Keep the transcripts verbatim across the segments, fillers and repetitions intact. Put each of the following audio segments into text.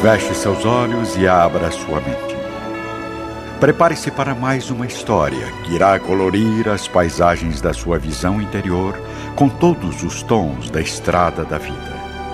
Feche seus olhos e abra sua mente. Prepare-se para mais uma história que irá colorir as paisagens da sua visão interior com todos os tons da estrada da vida.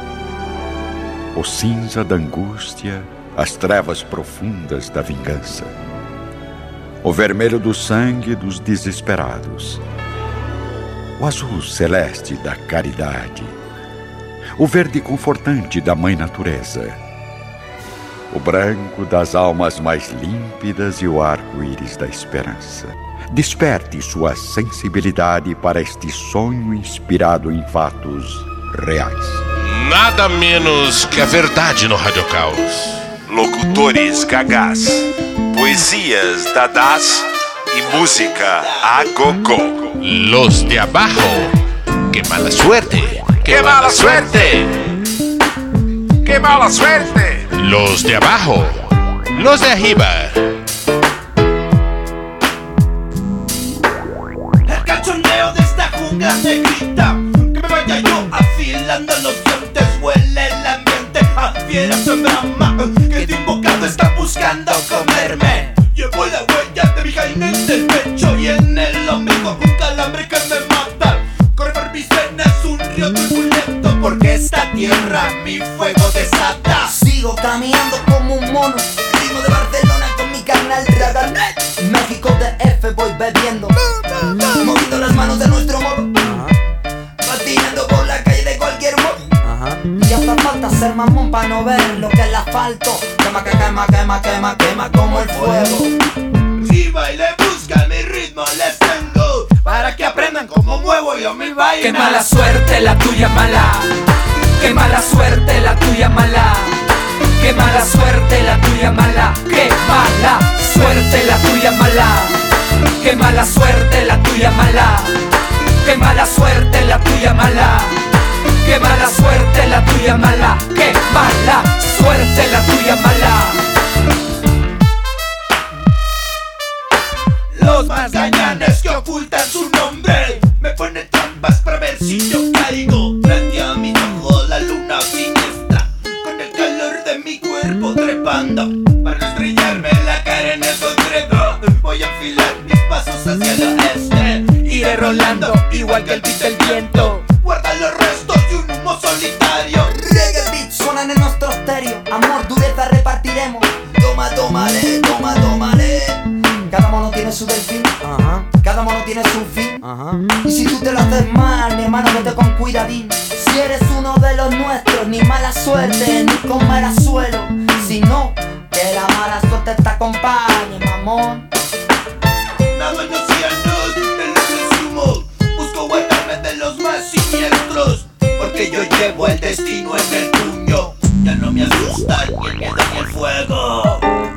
O cinza da angústia, as trevas profundas da vingança. O vermelho do sangue dos desesperados. O azul celeste da caridade. O verde confortante da Mãe Natureza. O branco das almas mais límpidas e o arco-íris da esperança. Desperte sua sensibilidade para este sonho inspirado em fatos reais. Nada menos que a verdade no Rádio Caos. Locutores gagás, poesias dadás e música a gogo. Los de abajo, qué mala suerte. ¡Qué mala suerte! ¡Qué mala suerte! Los de abajo, los de arriba. El cachondeo de esta jungla negrita. Que me vaya yo afilando los dientes. Huele el ambiente a fieras en brama. Que de un bocado están buscando comerme. Llevo la huella de mi jaina en el pecho y en el ombligo un calambre que me mata. Corre por mis venas un río turbulento, porque esta tierra mi fuego desata. Sigo caminando como un mono, ritmo de Barcelona con mi carnal Radanet. México D F voy bebiendo, moviendo las manos de nuestro modo, patinando por la calle de cualquier modo. Y hace falta ser mamón para no ver lo que es el asfalto. Quema, que quema, quema, quema, quema como el fuego. Si baile busca mi ritmo les tengo, para que aprendan cómo muevo yo mi vaina. Qué mala suerte la tuya mala. Qué mala suerte la tuya mala. Qué mala suerte la tuya mala. Qué mala suerte la tuya mala. Qué mala suerte la tuya mala. Qué mala suerte la tuya mala. Qué mala suerte la tuya mala. Qué mala suerte la tuya mala. Los más gañanes que ocultan su nombre me ponen trampas para ver si yo caigo. Frente a mis ojos la luna siniestra, con el calor de mi cuerpo trepando, para no estrellarme la cara en el concreto. Voy a afilar mis pasos hacia el oeste. Iré rolando igual que el beat del viento. Guarda los restos de un humo solitario. Reggae beats suenan en nuestro estéreo. Amor, dureza repartiremos. Toma, tómale, toma, tómale. Cada mono tiene su delfín, uh-huh. Cada mono tiene su fin, uh-huh. Y si tú te lo haces mal, mi hermano, vete con cuidadín. Si eres uno de los nuestros, ni mala suerte, ni con mala suelo. Sino que la mala suerte te acompañe, mamón. Nada en océanos de los resumos. Busco guardarme de los más siniestros, porque yo llevo el destino en el puño. Ya no me asusta ni el miedo ni el fuego.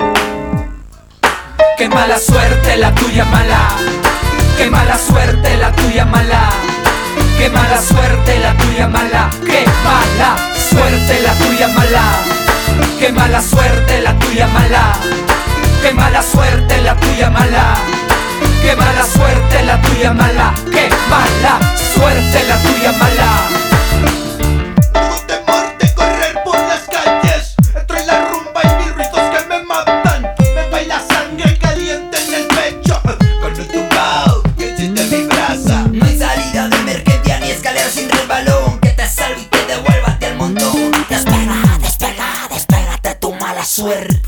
Qué mala suerte la tuya mala. Qué mala suerte la tuya mala. Qué mala suerte la tuya mala. Qué mala suerte la tuya mala. Qué mala suerte la tuya mala. Qué mala suerte la tuya mala. Qué mala suerte la tuya mala. Qué mala suerte la tuya mala. Tengo temor de correr por las calles. Entro en la rumba y mis ritos que me matan. Me baila sangre caliente en el pecho, con un tumbao que enciende mi brasa. No hay salida de emergencia ni escalera sin resbalón que te salve y te devuelva hacia el montón. Despega, despega, despégate tu mala suerte.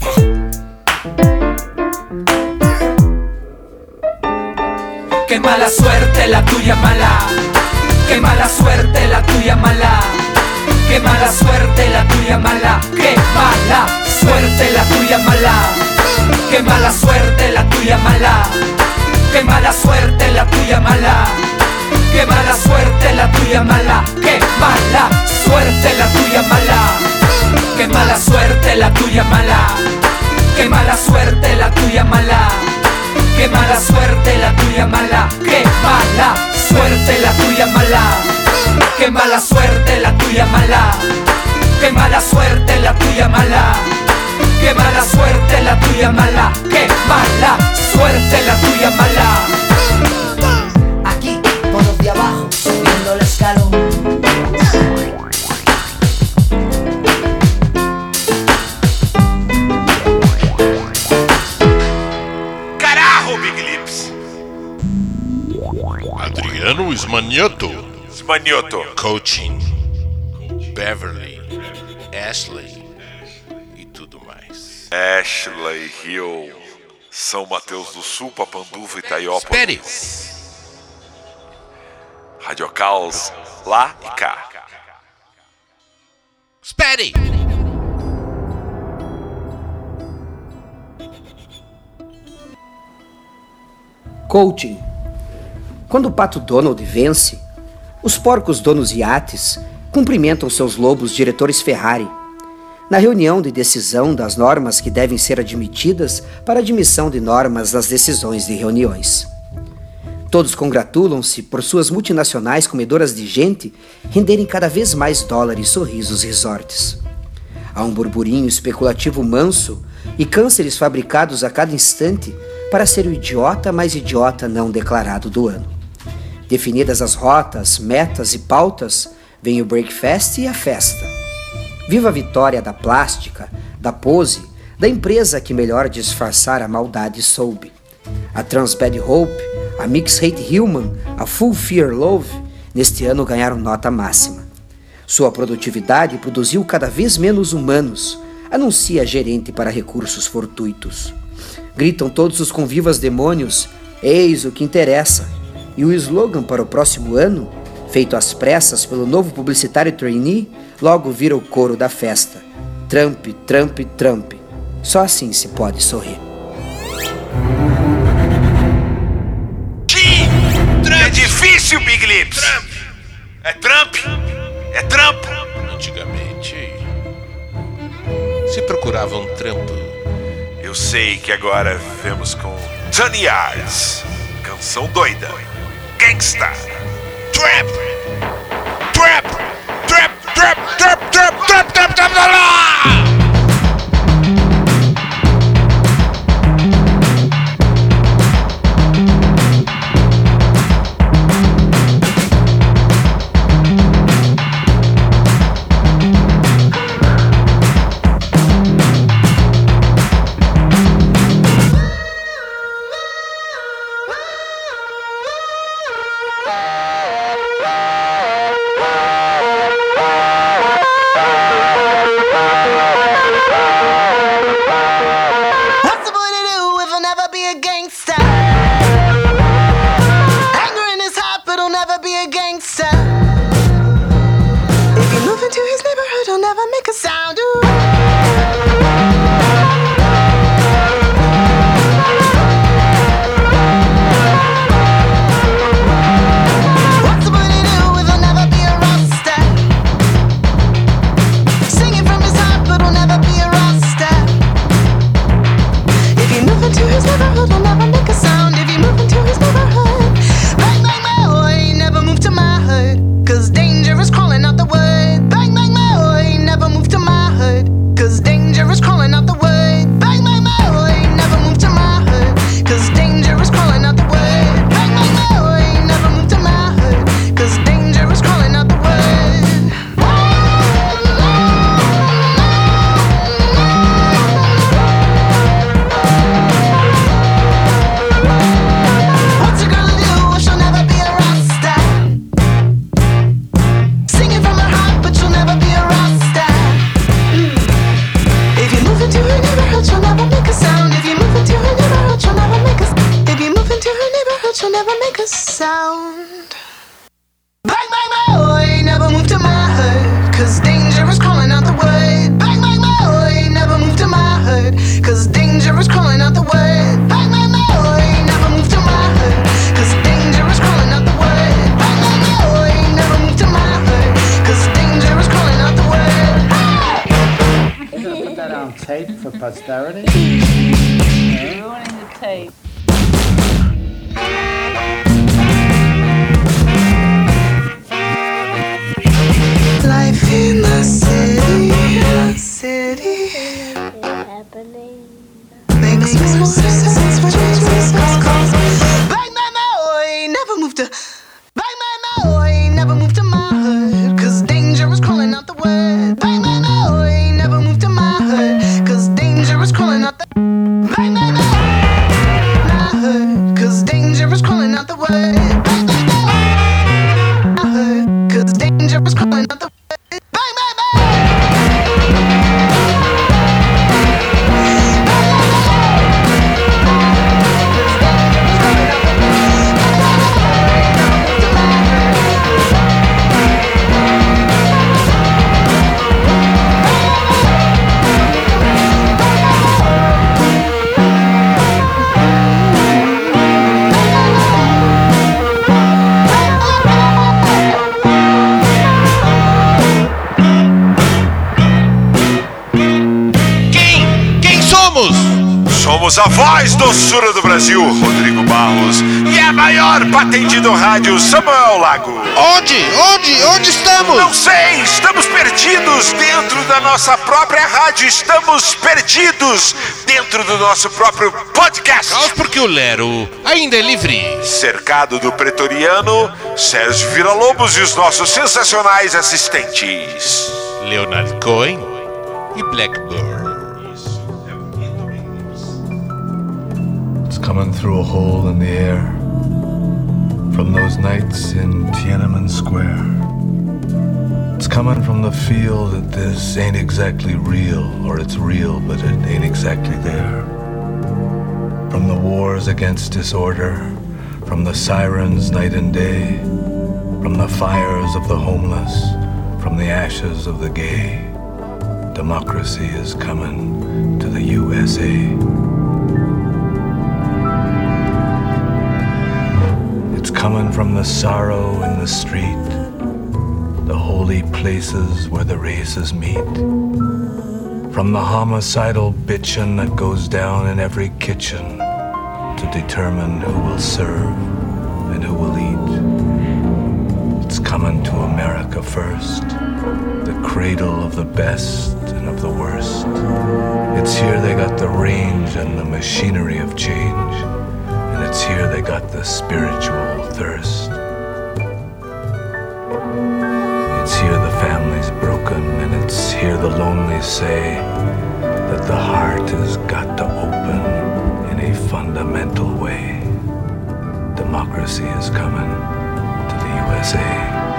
Qué mala suerte la tuya mala. Qué mala suerte la tuya mala. Qué mala suerte la tuya mala. Qué mala suerte la tuya mala. Qué mala suerte la tuya mala. Qué mala suerte la tuya mala. Qué mala suerte la tuya mala. Qué mala suerte la tuya mala. Qué mala suerte la tuya mala. Qué mala suerte la tuya mala. Qué mala suerte la tuya mala. Qué mala suerte la tuya mala. Qué mala suerte la tuya mala. Qué mala suerte la tuya mala. Qué mala suerte la tuya mala. Qué mala suerte la tuya mala. Aquí con los de abajo subiendo el escalón. Manioto, Manioto, Coaching, Beverly, Ashley e tudo mais. Ashley Hill, São Mateus do Sul, Papanduva, Itaiópolis. Espere! Radio Caos, lá e cá. Espere! Coaching. Quando o pato Donald vence, os porcos donos iates cumprimentam seus lobos diretores Ferrari na reunião de decisão das normas que devem ser admitidas para admissão de normas nas decisões de reuniões. Todos congratulam-se por suas multinacionais comedoras de gente renderem cada vez mais dólares, sorrisos e resortes. Há um burburinho especulativo manso e cânceres fabricados a cada instante para ser o idiota mais idiota não declarado do ano. Definidas as rotas, metas e pautas, vem o breakfast e a festa. Viva a vitória da plástica, da pose, da empresa que melhor disfarçar a maldade soube. A Trans Bad Hope, a Mix Hate Human, a Full Fear Love, neste ano ganharam nota máxima. Sua produtividade produziu cada vez menos humanos, anuncia a gerente para recursos fortuitos. Gritam todos os convivas demônios, eis o que interessa. E o slogan para o próximo ano, feito às pressas pelo novo publicitário trainee, logo vira o coro da festa. Trump, Trump, Trump. Só assim se pode sorrir. É difícil, Big Lips. Trump. É Trump? É Trump? Antigamente se procurava um trampo. Eu sei que agora vivemos com Tony Yards, canção doida, gangsta, trap, trap, trap, trap, trap, trap, trap, trap, trap, trap. For posterity? Ruining the tape. Life in the city, city. Makes more sense when Jesus calls. Bang, bang, oh, I ain't never moved to. Bang, bang, oh, I ain't never moved to my hood. Cause danger is calling out the word. Bang, bang, oh, I ain't never moved to my hood. Cause danger is calling out the. Bang, bang, oh. Temos a voz doçura do Brasil, Rodrigo Barros, e a maior patente do rádio, Samuel Lago. Onde? Onde? Onde estamos? Não sei, estamos perdidos dentro da nossa própria rádio, estamos perdidos dentro do nosso próprio podcast. Caos porque o Lero ainda é livre. Cercado do pretoriano, Sérgio Villa-Lobos e os nossos sensacionais assistentes. Leonard Cohen e Blackbird. It's coming through a hole in the air from those nights in Tiananmen Square. It's coming from the feel that this ain't exactly real, or it's real but it ain't exactly there. From the wars against disorder, from the sirens night and day, from the fires of the homeless, from the ashes of the gay, democracy is coming to the U S A. It's coming from the sorrow in the street, the holy places where the races meet, from the homicidal bitchin' that goes down in every kitchen to determine who will serve and who will eat. It's coming to America first, the cradle of the best and of the worst. It's here they got the range and the machinery of change, and it's here they got the spiritual thirst. It's here the family's broken, and it's here the lonely say that the heart has got to open in a fundamental way. Democracy is coming to the U S A.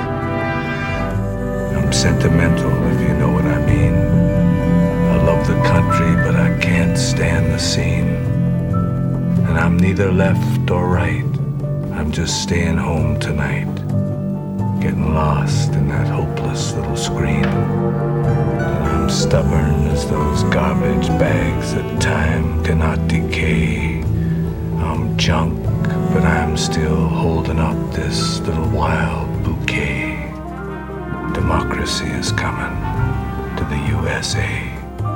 I'm sentimental, if you know what I mean. I love the country, but I can't stand the scene. And I'm neither left or right. I'm just staying home tonight, getting lost in that hopeless little screen. And I'm stubborn as those garbage bags that time cannot decay. I'm junk, but I'm still holding up this little wild bouquet. Democracy is coming to the U S A.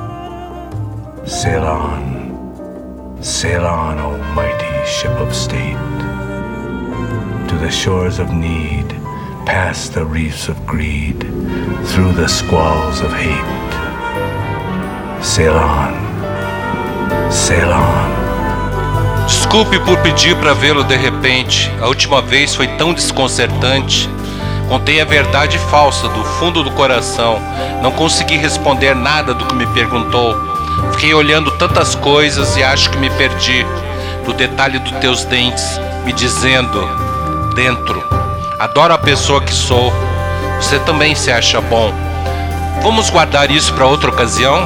Sail on, sail on, O mighty ship of state, to the shores of need, past the reefs of greed, through the squalls of hate. Sail on, sail on. Desculpe por pedir para vê-lo de repente. A última vez foi tão desconcertante. Contei a verdade falsa do fundo do coração. Não consegui responder nada do que me perguntou. Fiquei olhando tantas coisas e acho que me perdi no detalhe dos teus dentes, me dizendo, dentro, adoro a pessoa que sou. Você também se acha bom. Vamos guardar isso para outra ocasião?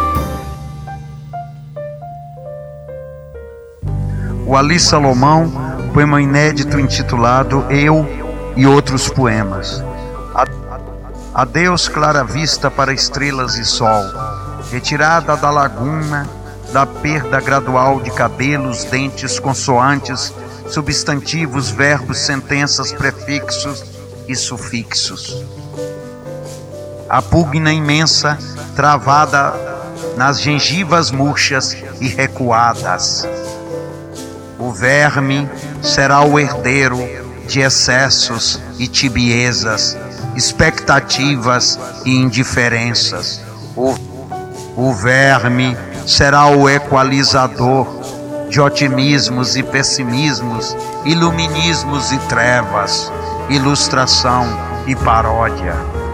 O Ali Salomão, poema inédito intitulado Eu e Outros Poemas. Adeus, clara vista para estrelas e sol, retirada da laguna, da perda gradual de cabelos, dentes, consoantes, substantivos, verbos, sentenças, prefixos e sufixos. A pugna imensa, travada nas gengivas murchas e recuadas. O verme será o herdeiro de excessos e tibiezas, expectativas e indiferenças. O, o verme será o equalizador de otimismos e pessimismos, iluminismos e trevas, ilustração e paródia.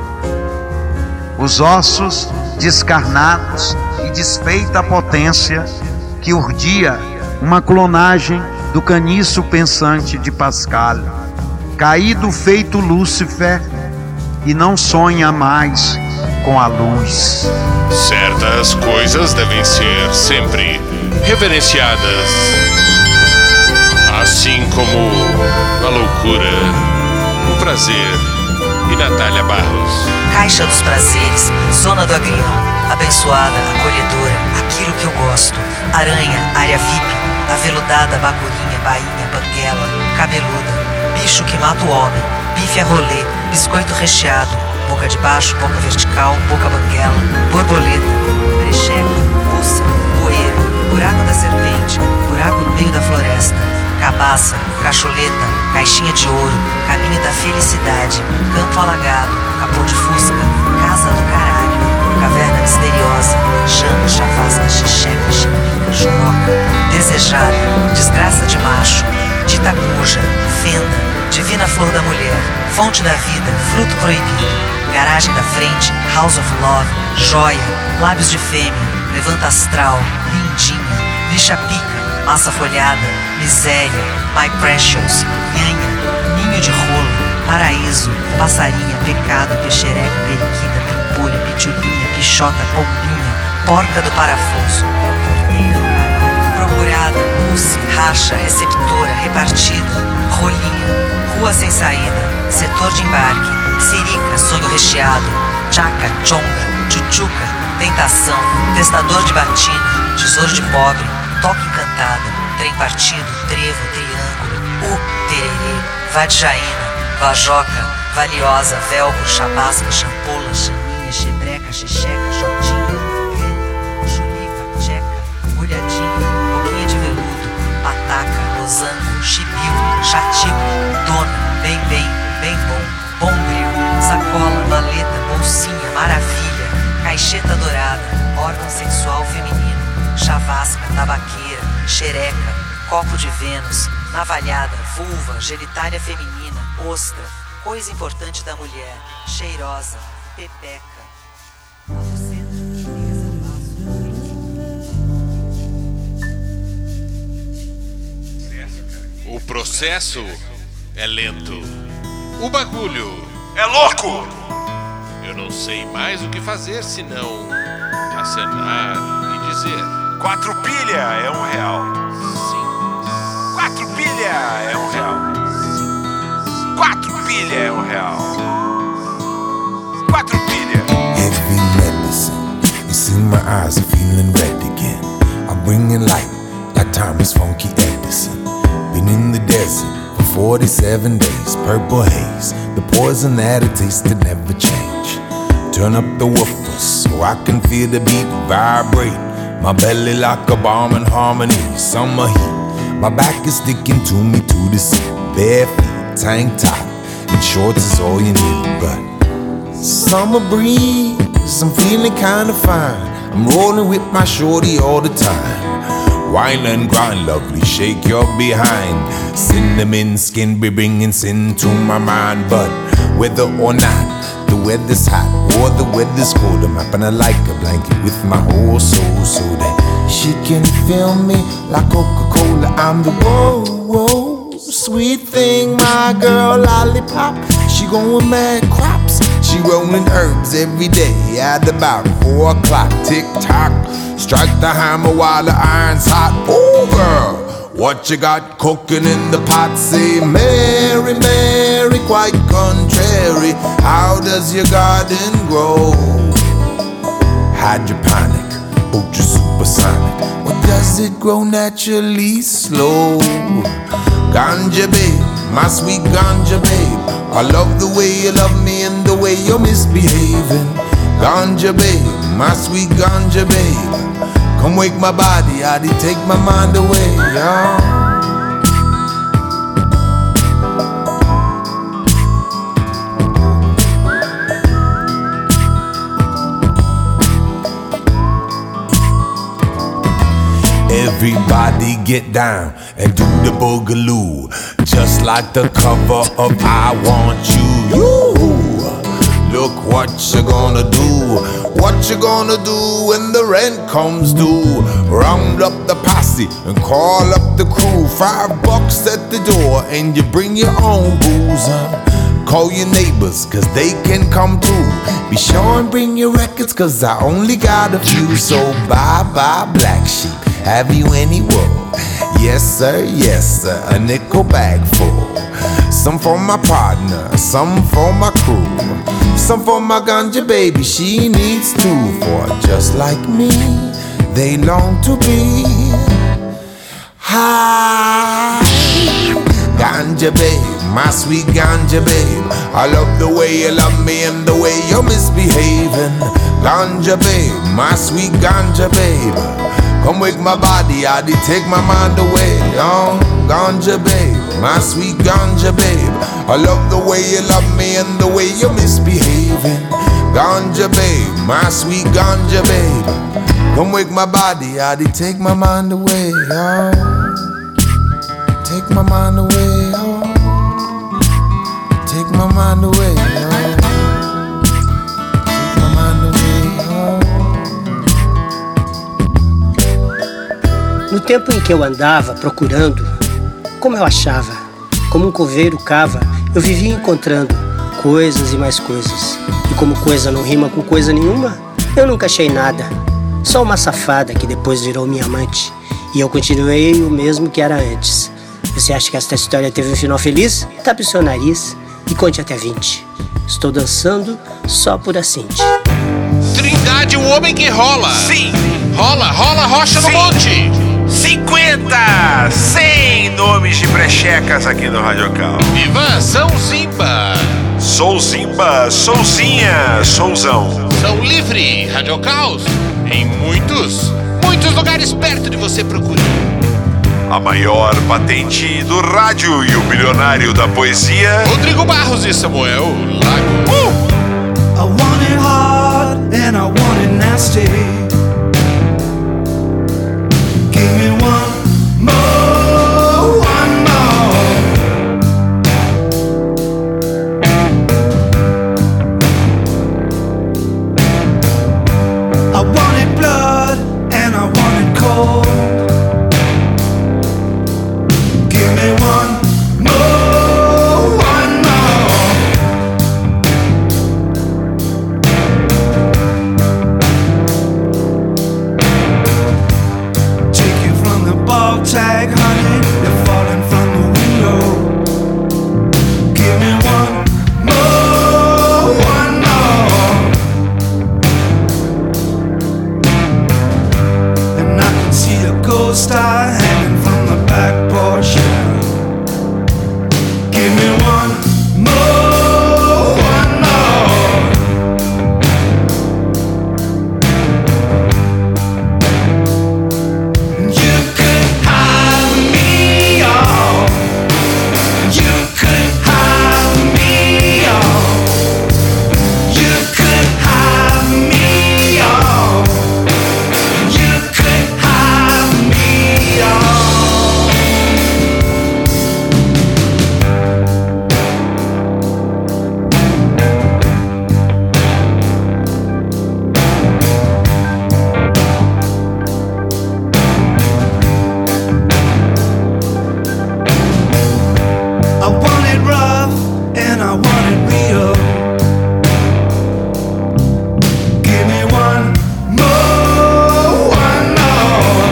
Os ossos descarnados e desfeita a potência que urdia uma clonagem do caniço pensante de Pascal, caído feito Lúcifer e não sonha mais com a luz. Certas coisas devem ser sempre reverenciadas, assim como a loucura, o prazer e Natália Barros. Caixa dos prazeres, zona do agrião, abençoada, acolhedora, aquilo que eu gosto. Aranha, área V I P, aveludada, bacurinha, bainha, banguela, cabeluda, bicho que mata o homem, bife a rolê, biscoito recheado, boca de baixo, boca vertical, boca banguela, borboleta, brecheco, buça, bueiro, buraco da serpente, meio da floresta. Cabaça, cacholeta, caixinha de ouro, caminho da felicidade, campo alagado, capô de fusca, casa do caralho, caverna misteriosa, chama, chavasca, xixeca, chimbinha, juroca, desejado, desgraça de macho, dita cuja, fenda, divina flor da mulher, fonte da vida, fruto proibido, garagem da frente, house of love, joia, lábios de fêmea, levanta astral, lindinha, lixa pica, massa folhada, miséria, my precious, nhanha, ninho de rolo, paraíso, passarinha, pecado, peixereca, periquita, pimpolha, pitulinha, pichota, pombinha, porca do parafuso, porteira do caralho, procurada, mousse, racha, receptora, repartida, rolinha, rua sem saída, setor de embarque, sirica, sonho recheado, tchaca, chonga, tchutchuca, tentação, testador de batina, tesouro de pobre, toque encantada, trem partido, trevo, triângulo, u, tererê, vadijaína, vajoca, valiosa, velcro, chabasca, champola, chaninha, xebreca, xexeca, jotinha, renda, chulipa, tcheca, olhadinha, boquinha de veludo, pataca, losango, chibiu, chatico, dona, bem bem, bem bom, bombril, sacola, maleta, bolsinha, maravilha, caixeta dourada, órgão sexual feminino, chavasca, tabaqueira, xereca, copo de Vênus, navalhada, vulva, genitália feminina, ostra, coisa importante da mulher, cheirosa, pepeca. O processo é lento. O bagulho é louco! Eu não sei mais o que fazer senão acenar e dizer: Quatro pilha é um real. Sim. Quatro pilha é um real. Sim. Quatro pilha é um real. Quatro pilha. Heavy medicine. You see my eyes are feeling red again. I'm bringing light like Thomas Funky Edison. Been in the desert for forty-seven days. Purple haze, the poison that it tasted never change. Turn up the woofers so I can feel the beat vibrate. My belly like a bomb in harmony. Summer heat, my back is sticking to me to the seat. Bare feet, tank top, and shorts is all you need. But summer breeze, I'm feeling kinda fine. I'm rolling with my shorty all the time. Wine and grind, lovely, shake your behind. Cinnamon skin be bringing sin to my mind. But whether or not the weather's hot or the weather's cold, I'm wrapping her like a blanket with my whole soul, so that she can feel me like Coca-Cola. I'm the whoa, whoa, sweet thing, my girl lollipop. She going mad crops. She rolling herbs every day at about four o'clock. Tick tock, strike the hammer while the iron's hot. Oh girl, what you got cooking in the pot? Say Mary, Mary, quite contrary. How does your garden grow? Hydroponic, ultra supersonic. Or does it grow naturally slow? Ganja babe, my sweet ganja babe. I love the way you love me and the way you're misbehaving. Ganja babe, my sweet ganja babe. Come wake my body, I did take my mind away, y'all. Everybody get down and do the boogaloo, just like the cover of I Want You. You. Look what you gonna do, what you gonna do when the rent comes due. Round up the posse and call up the crew. Five bucks at the door and you bring your own booze. Call your neighbors cause they can come too. Be sure and bring your records cause I only got a few. So bye bye black sheep, have you any wool? Yes sir, yes sir, a nickel bag full. Some for my partner, some for my crew. Some for my ganja baby, she needs two. For just like me, they long to be high. Ganja babe, my sweet ganja babe. I love the way you love me and the way you're misbehaving. Ganja babe, my sweet ganja babe. Come wake my body, I did take my mind away. Oh, ganja babe, my sweet ganja babe. I love the way you love me and the way you're misbehaving. Ganja babe, my sweet ganja babe. Come wake my body, I did take my mind away. Oh, take my mind away. Oh, take my mind away. Oh. No tempo em que eu andava procurando, como eu achava, como um coveiro cava, eu vivia encontrando coisas e mais coisas. E como coisa não rima com coisa nenhuma, eu nunca achei nada. Só uma safada que depois virou minha amante. E eu continuei o mesmo que era antes. Você acha que esta história teve um final feliz? Tape o seu nariz e conte até vinte. Estou dançando só por Acinte. Trindade, o homem que rola. Sim. Rola, rola, rocha Sim. no monte. cinquenta, cem nomes de brechecas aqui no Radiocal. Viva São Zimba. Sou Zimba, Souzinha, Souzão. São livre, Radiocaus. Em muitos, muitos lugares perto de você procura. A maior patente do rádio e o bilionário da poesia, Rodrigo Barros e Samuel Lago. Uh! I want it hard and I want it nasty. Give me one more, one more. I wanted blood and I wanted cold. Give me one more, one more. Take you from the ball tag, honey. You're falling from the window. Give me one more, one more. And I can see a ghost star hanging from the back porch. Give me one more, one more. You could have me all. You could have me all. You could have me all. You could have me all. I want it rough and I want it real. Give me one more, one more.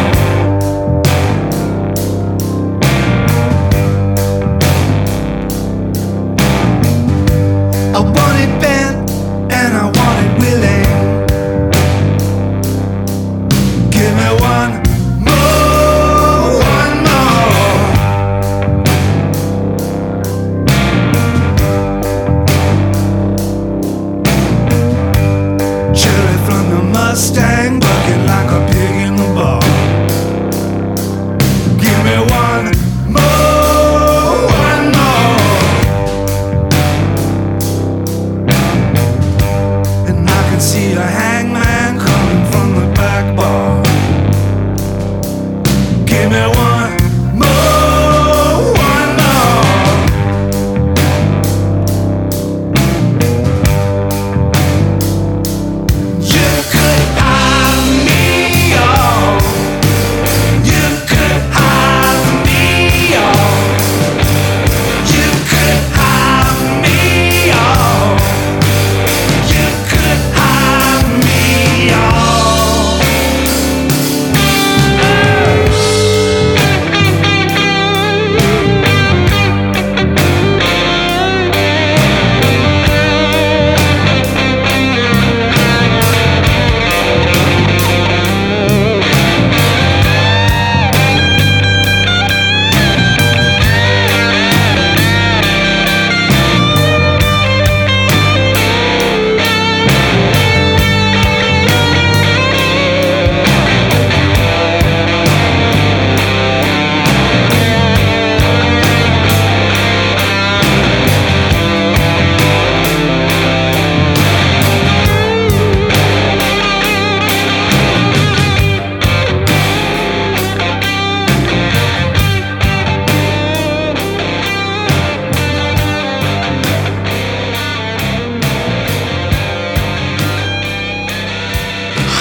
I want it bent and I want it willing. Give me one more, one more. Cherry from the Mustang, bucking like a pig in the bar. Give me one more, one more. And I can see a hangman coming from the back bar. Give me one more, one more. You could have me all.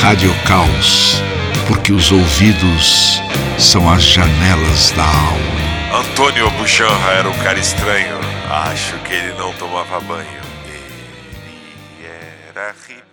Rádio Caos, porque os ouvidos são as janelas da alma. Antônio Buchanra era um cara estranho. Acho que ele não tomava banho. Ele era hippie.